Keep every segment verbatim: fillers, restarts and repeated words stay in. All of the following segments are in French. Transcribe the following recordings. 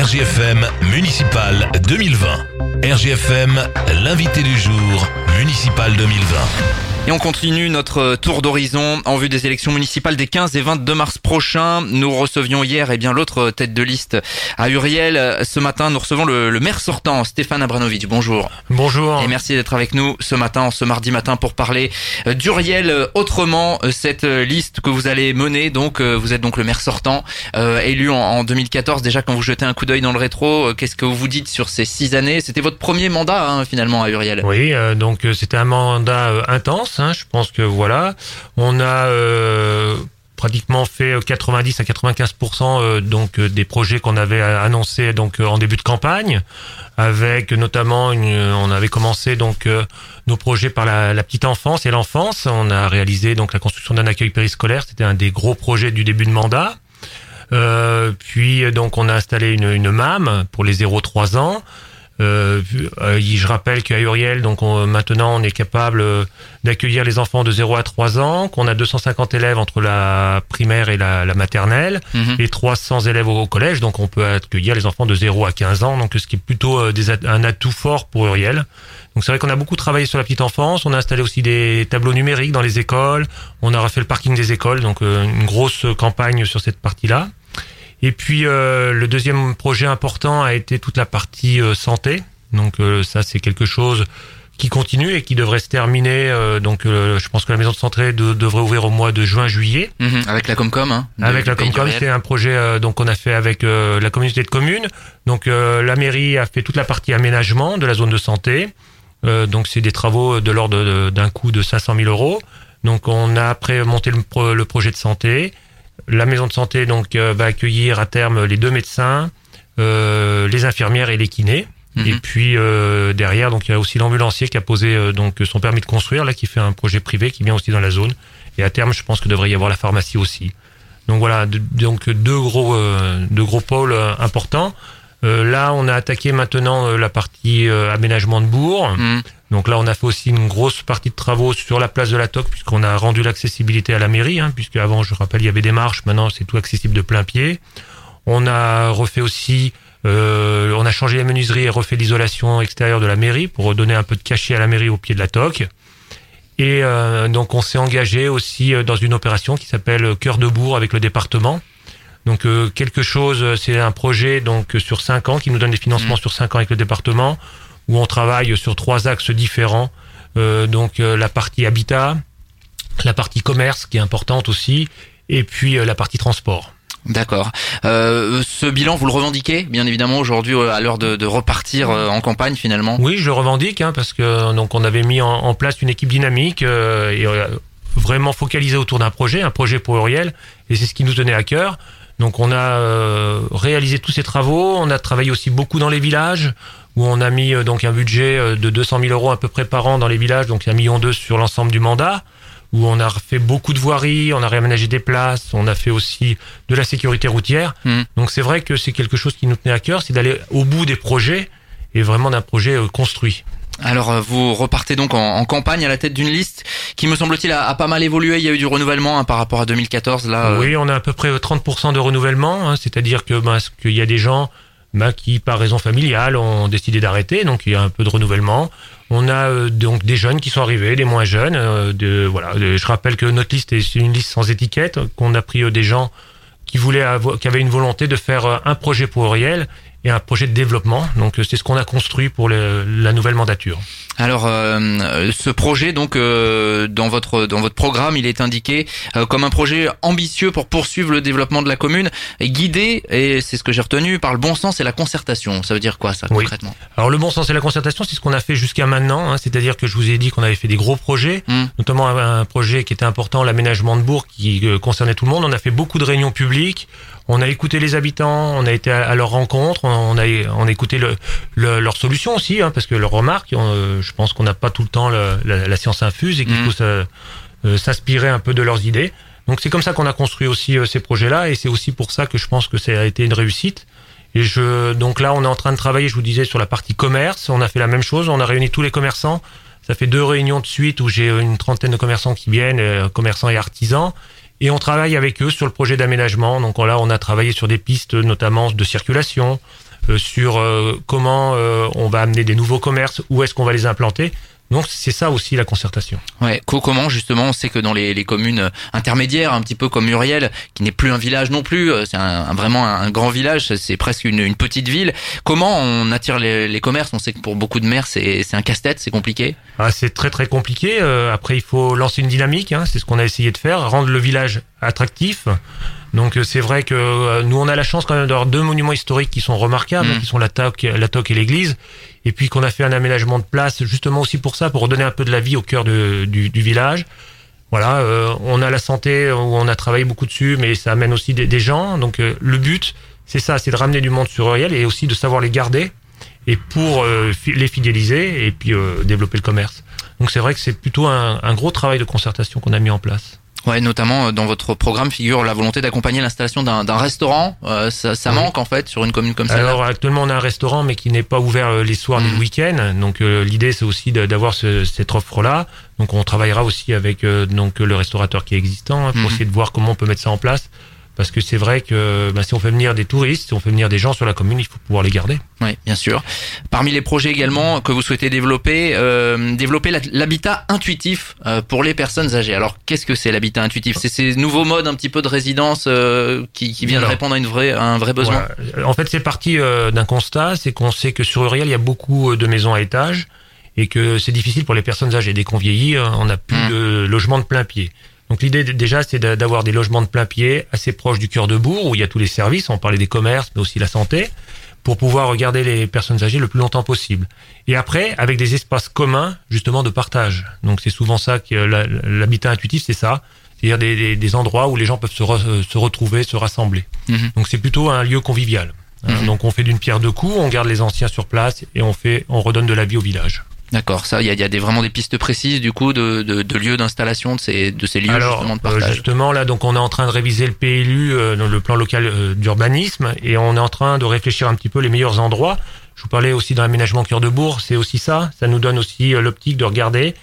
R G F M Municipal deux mille vingt. R G F M, l'invité du jour, Municipal deux mille vingt. Et on continue notre tour d'horizon en vue des élections municipales des quinze et vingt-deux mars prochains. Nous recevions hier eh bien l'autre tête de liste à Uriel. Ce matin, nous recevons le, le maire sortant, Stéphane Abranovic. Bonjour. Bonjour. Et merci d'être avec nous ce matin, ce mardi matin, pour parler d'Uriel autrement. Cette liste que vous allez mener, donc vous êtes donc le maire sortant, euh, élu en, en deux mille quatorze. Déjà, quand vous jetez un coup d'œil dans le rétro, qu'est-ce que vous vous dites sur ces six années? C'était votre premier mandat hein, finalement à Uriel. Oui, euh, donc c'était un mandat euh, intense. Hein, je pense que voilà, on a euh, pratiquement fait quatre-vingt-dix à quatre-vingt-quinze pour cent euh, donc euh, des projets qu'on avait annoncés donc euh, en début de campagne, avec notamment une, on avait commencé donc euh, nos projets par la, la petite enfance et l'enfance. On a réalisé donc la construction d'un accueil périscolaire, c'était un des gros projets du début de mandat. Euh, puis donc on a installé une, une M A M pour les zéro à trois ans. Euh, je rappelle qu'à Uriel, donc on, maintenant on est capable d'accueillir les enfants de zéro à trois ans, qu'on a deux cent cinquante élèves entre la primaire et la, la maternelle, mmh. et trois cents élèves au, au collège, donc on peut accueillir les enfants de zéro à quinze ans, donc ce qui est plutôt des, un atout fort pour Uriel. Donc c'est vrai qu'on a beaucoup travaillé sur la petite enfance, on a installé aussi des tableaux numériques dans les écoles, on a refait le parking des écoles, donc une grosse campagne sur cette partie-là. Et puis euh, le deuxième projet important a été toute la partie euh, santé. Donc euh, ça c'est quelque chose qui continue et qui devrait se terminer. Euh, donc euh, je pense que la maison de santé de, devrait ouvrir au mois de juin-juillet. Mmh, avec la Comcom. Hein, de, avec la Comcom, c'est un projet euh, donc on a fait avec euh, la communauté de communes. Donc euh, la mairie a fait toute la partie aménagement de la zone de santé. Euh, donc c'est des travaux de l'ordre de, d'un coût de cinq cent mille euros. Donc on a après monté le, pro, le projet de santé. La maison de santé donc euh, va accueillir à terme les deux médecins, euh, les infirmières et les kinés. Mmh. Et puis euh, derrière donc il y a aussi l'ambulancier qui a posé euh, donc son permis de construire là, qui fait un projet privé qui vient aussi dans la zone. Et à terme je pense que devrait y avoir la pharmacie aussi. Donc voilà, de, donc deux gros euh, deux gros pôles euh, importants. Euh, là on a attaqué maintenant euh, la partie euh, aménagement de bourg. Mmh. Donc là, on a fait aussi une grosse partie de travaux sur la place de la Toque, puisqu'on a rendu l'accessibilité à la mairie, hein, puisque avant, je rappelle, il y avait des marches, maintenant c'est tout accessible de plein pied. On a refait aussi, euh, on a changé les menuiseries et refait l'isolation extérieure de la mairie pour donner un peu de cachet à la mairie au pied de la Toque. Et euh, donc on s'est engagé aussi dans une opération qui s'appelle Cœur de Bourg avec le département. Donc euh, quelque chose, c'est un projet donc sur cinq ans qui nous donne des financements mmh. sur cinq ans avec le département, où on travaille sur trois axes différents, euh, donc euh, la partie habitat, la partie commerce qui est importante aussi, et puis euh, la partie transport. D'accord. Euh, ce bilan, vous le revendiquez, bien évidemment, aujourd'hui à l'heure de, de repartir euh, en campagne finalement? Oui, je le revendique, hein, parce que donc on avait mis en, en place une équipe dynamique euh, et euh, vraiment focalisée autour d'un projet, un projet pour Uriel, et c'est ce qui nous tenait à cœur. Donc on a euh, réalisé tous ces travaux, on a travaillé aussi beaucoup dans les villages, où on a mis euh, donc un budget de deux cent mille euros à peu près par an dans les villages, donc un million deux sur l'ensemble du mandat, où on a fait beaucoup de voiries, on a réaménagé des places, on a fait aussi de la sécurité routière. Mmh. Donc c'est vrai que c'est quelque chose qui nous tenait à cœur, c'est d'aller au bout des projets et vraiment d'un projet euh, construit. Alors vous repartez donc en, en campagne à la tête d'une liste qui me semble-t-il a, a pas mal évolué, il y a eu du renouvellement hein, par rapport à deux mille quatorze là. Euh... Oui, on a à peu près trente pour cent de renouvellement, hein, c'est-à-dire que ben, qu'il y a des gens ben, qui par raison familiale ont décidé d'arrêter, donc il y a un peu de renouvellement. On a euh, donc des jeunes qui sont arrivés, des moins jeunes. Euh, de, voilà, de, je rappelle que notre liste est une liste sans étiquette, qu'on a pris euh, des gens qui voulaient avoir, qui avaient une volonté de faire euh, un projet pour Uriel et un projet de développement. Donc c'est ce qu'on a construit pour le, la nouvelle mandature. Alors euh, ce projet donc euh, dans votre dans votre programme, il est indiqué euh, comme un projet ambitieux pour poursuivre le développement de la commune et guidé, et c'est ce que j'ai retenu, par le bon sens et la concertation. Ça veut dire quoi ça concrètement? Oui. Alors le bon sens et la concertation, c'est ce qu'on a fait jusqu'à maintenant, hein, c'est-à-dire que je vous ai dit qu'on avait fait des gros projets, mmh. notamment un, un projet qui était important, l'aménagement de bourg, qui euh, concernait tout le monde. On a fait beaucoup de réunions publiques. On a écouté les habitants, on a été à, à leur rencontre, on a, on a écouté le, le, leurs solutions aussi, hein, parce que leurs remarques, on, je pense qu'on n'a pas tout le temps le, la, la science infuse et qu'il mmh. faut ça, euh, s'inspirer un peu de leurs idées. Donc c'est comme ça qu'on a construit aussi euh, ces projets-là, et c'est aussi pour ça que je pense que ça a été une réussite. Et je, donc là, on est en train de travailler, je vous disais, sur la partie commerce. On a fait la même chose, on a réuni tous les commerçants. Ça fait deux réunions de suite où j'ai une trentaine de commerçants qui viennent, euh, commerçants et artisans. Et on travaille avec eux sur le projet d'aménagement. Donc là, on a travaillé sur des pistes notamment de circulation, euh, sur euh, comment euh, on va amener des nouveaux commerces, où est-ce qu'on va les implanter. Donc c'est ça aussi la concertation. Ouais, comment justement, on sait que dans les, les communes intermédiaires, un petit peu comme Muriel, qui n'est plus un village non plus, c'est un, un, vraiment un, un grand village, c'est presque une, une petite ville. Comment on attire les, les commerces? On sait que pour beaucoup de maires, c'est, c'est un casse-tête, c'est compliqué. Ah, c'est très très compliqué. Euh, après, il faut lancer une dynamique, hein, c'est ce qu'on a essayé de faire, rendre le village attractif. Donc c'est vrai que euh, nous on a la chance quand même d'avoir deux monuments historiques qui sont remarquables, mmh. qui sont la Toque, la Toque et l'église, et puis qu'on a fait un aménagement de place justement aussi pour ça, pour redonner un peu de la vie au cœur de, du, du village. Voilà, euh, on a la santé où on a travaillé beaucoup dessus, mais ça amène aussi des, des gens. Donc euh, le but c'est ça, c'est de ramener du monde sur Uriel et aussi de savoir les garder et pour euh, les fidéliser et puis euh, développer le commerce. Donc c'est vrai que c'est plutôt un, un gros travail de concertation qu'on a mis en place. Ouais, notamment dans votre programme figure la volonté d'accompagner l'installation d'un, d'un restaurant. Euh, ça, ça oui. manque en fait sur une commune comme ça. Alors actuellement on a un restaurant mais qui n'est pas ouvert les soirs mmh. ni le week-end. Donc euh, l'idée c'est aussi de, d'avoir ce, cette offre-là. Donc on travaillera aussi avec euh, donc le restaurateur qui est existant hein, pour mmh. essayer de voir comment on peut mettre ça en place. Parce que c'est vrai que bah, si on fait venir des touristes, si on fait venir des gens sur la commune, il faut pouvoir les garder. Oui, bien sûr. Parmi les projets également que vous souhaitez développer, euh, développer l'habitat intuitif euh, pour les personnes âgées. Alors, qu'est-ce que c'est l'habitat intuitif? C'est ces nouveaux modes un petit peu de résidence euh, qui, qui viennent Alors, répondre à, une vraie, à un vrai besoin. Voilà. En fait, c'est parti euh, d'un constat, c'est qu'on sait que sur Uriel, il y a beaucoup de maisons à étage et que c'est difficile pour les personnes âgées. Dès qu'on vieillit, on n'a plus mmh. de logement de plein pied. Donc l'idée déjà c'est d'avoir des logements de plein pied assez proches du cœur de bourg où il y a tous les services, on parlait des commerces mais aussi la santé, pour pouvoir regarder les personnes âgées le plus longtemps possible. Et après avec des espaces communs justement de partage. Donc c'est souvent ça que l'habitat intuitif, c'est ça, c'est-à-dire des, des, des endroits où les gens peuvent se, re, se retrouver, se rassembler. Mmh. Donc c'est plutôt un lieu convivial. Mmh. Donc on fait d'une pierre deux coups, on garde les anciens sur place et on fait, on redonne de la vie au village. D'accord, ça, il y a, y a des, vraiment des pistes précises du coup de, de, de lieux d'installation de ces, de ces lieux. Alors, justement de partage. Euh, justement là, donc on est en train de réviser le P L U, euh, dans le plan local euh, d'urbanisme, et on est en train de réfléchir un petit peu les meilleurs endroits. Je vous parlais aussi d'un aménagement cœur de bourg, c'est aussi ça. Ça nous donne aussi euh, l'optique de regarder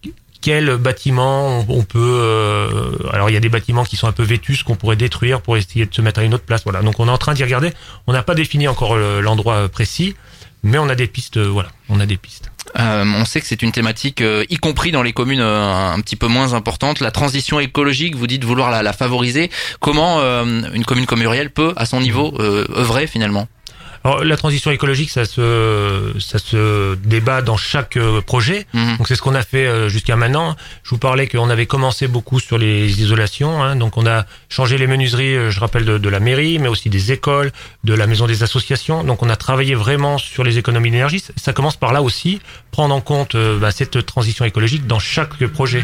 quel bâtiment on, on peut. Euh, alors il y a des bâtiments qui sont un peu vétustes qu'on pourrait détruire pour essayer de se mettre à une autre place. Voilà, donc on est en train d'y regarder. On n'a pas défini encore le, l'endroit précis, mais on a des pistes. Euh, voilà, on a des pistes. Euh, on sait que c'est une thématique, euh, y compris dans les communes euh, un petit peu moins importantes. La transition écologique, vous dites vouloir la, la favoriser. Comment euh, une commune comme Uriel peut, à son niveau, euh, œuvrer finalement? Alors, la transition écologique, ça se, ça se débat dans chaque projet. Mmh. Donc, c'est ce qu'on a fait jusqu'à maintenant. Je vous parlais qu'on avait commencé beaucoup sur les isolations. Hein. Donc, on a changé les menuiseries, je rappelle, de, de la mairie, mais aussi des écoles, de la maison des associations. Donc, on a travaillé vraiment sur les économies d'énergie. Ça commence par là aussi, prendre en compte bah, cette transition écologique dans chaque projet.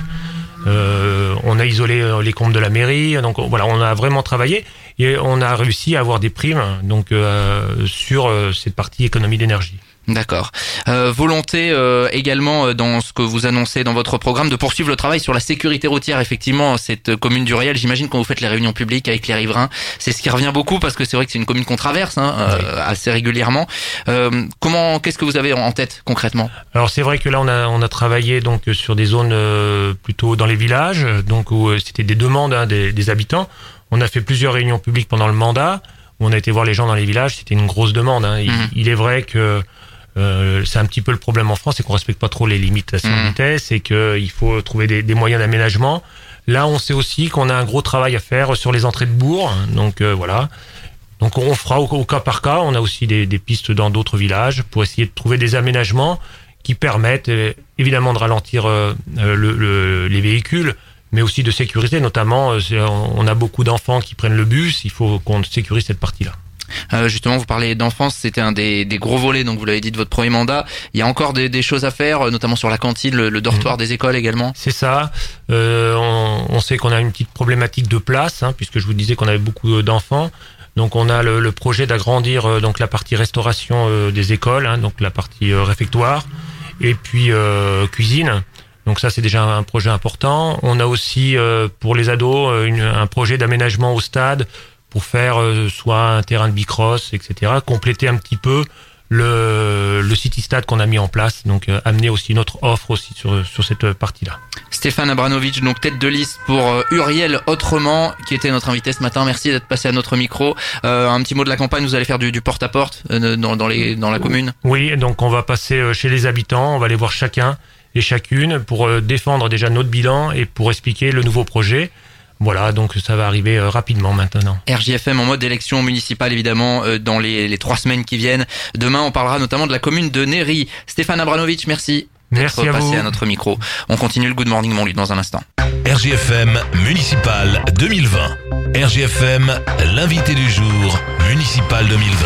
Euh, on a isolé les comptes de la mairie, donc voilà, on a vraiment travaillé et on a réussi à avoir des primes donc euh, sur euh, cette partie économie d'énergie. D'accord. Euh, volonté euh, également dans ce que vous annoncez dans votre programme de poursuivre le travail sur la sécurité routière. Effectivement, cette commune d'Uriel, j'imagine quand vous faites les réunions publiques avec les riverains, c'est ce qui revient beaucoup parce que c'est vrai que c'est une commune qu'on traverse hein, euh, oui. assez régulièrement. Euh, comment, qu'est-ce que vous avez en tête concrètement? Alors c'est vrai que là on a on a travaillé donc sur des zones euh, plutôt dans les villages, donc où c'était des demandes hein, des, des habitants. On a fait plusieurs réunions publiques pendant le mandat où on a été voir les gens dans les villages. C'était une grosse demande. Hein. Il, mmh. il est vrai que Euh, c'est un petit peu le problème en France, c'est qu'on respecte pas trop les limitations mmh. de vitesse et qu'il faut trouver des, des moyens d'aménagement. Là, on sait aussi qu'on a un gros travail à faire sur les entrées de bourg, donc euh, voilà. Donc on fera au, au cas par cas. On a aussi des, des pistes dans d'autres villages pour essayer de trouver des aménagements qui permettent euh, évidemment de ralentir euh, le, le, les véhicules, mais aussi de sécuriser. Notamment, euh, on a beaucoup d'enfants qui prennent le bus. Il faut qu'on sécurise cette partie-là. Euh, justement, vous parlez d'enfance, c'était un des, des gros volets, donc vous l'avez dit, de votre premier mandat. Il y a encore des, des choses à faire, notamment sur la cantine, le, le dortoir mmh. des écoles également. C'est ça. Euh, on, on sait qu'on a une petite problématique de place, hein, puisque je vous disais qu'on avait beaucoup d'enfants. Donc on a le, le projet d'agrandir euh, donc la partie restauration euh, des écoles, hein, donc la partie euh, réfectoire, et puis euh, cuisine. Donc ça c'est déjà un projet important. On a aussi euh, pour les ados une, un projet d'aménagement au stade, pour faire euh, soit un terrain de bicross, et cetera, compléter un petit peu le, le City Stade qu'on a mis en place, donc euh, amener aussi notre offre aussi sur, sur cette partie-là. Stéphane Abranovich, donc tête de liste pour euh, Uriel Autrement, qui était notre invité ce matin. Merci d'être passé à notre micro. Euh, un petit mot de la campagne, vous allez faire du, du porte-à-porte euh, dans, dans, les, dans la commune? Oui, donc on va passer chez les habitants, on va aller voir chacun et chacune pour euh, défendre déjà notre bilan et pour expliquer le nouveau projet. Voilà, donc ça va arriver euh, rapidement maintenant. R J F M en mode élection municipale, évidemment, euh, dans les, les trois semaines qui viennent. Demain, on parlera notamment de la commune de Néry. Stéphane Abranovich, merci Merci d'être à passé vous. à notre micro. On continue le Good Morning Montluc dans un instant. R J F M municipal deux mille vingt. R J F M, l'invité du jour, municipal deux mille vingt.